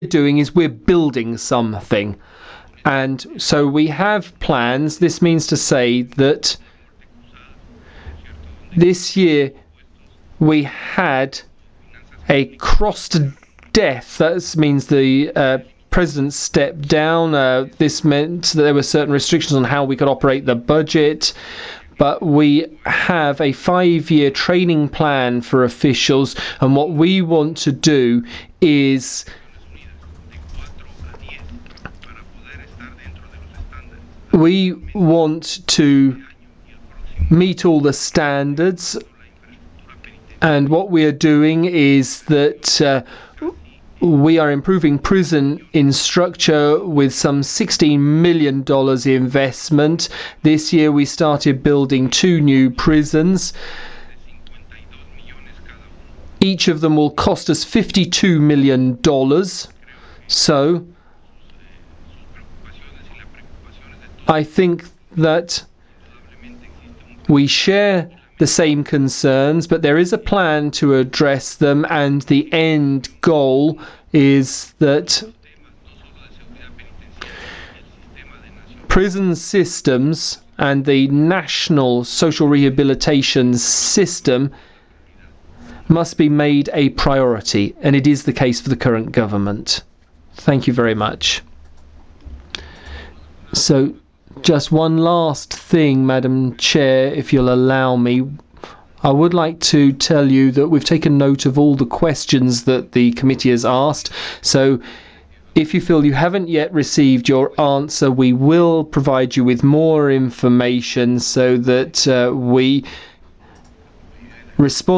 doing is we're building something. And so we have plans. This means to say that this year we had a crossed death. That means the president stepped down. This meant that there were certain restrictions on how we could operate the budget. But we have a 5-year training plan for officials. And what we want to do is we want to meet all the standards, and what we are doing is that we are improving prison in structure with some $16 million investment. This year we started building 2 new prisons. Each of them will cost us $52 million. So I think that we share the same concerns, but there is a plan to address them, and the end goal is that prison systems and the national social rehabilitation system must be made a priority, and it is the case for the current government. Thank you very much. So just one last thing, Madam Chair, if you'll allow me. I would like to tell you that we've taken note of all the questions that the committee has asked. So if you feel you haven't yet received your answer, we will provide you with more information so that we respond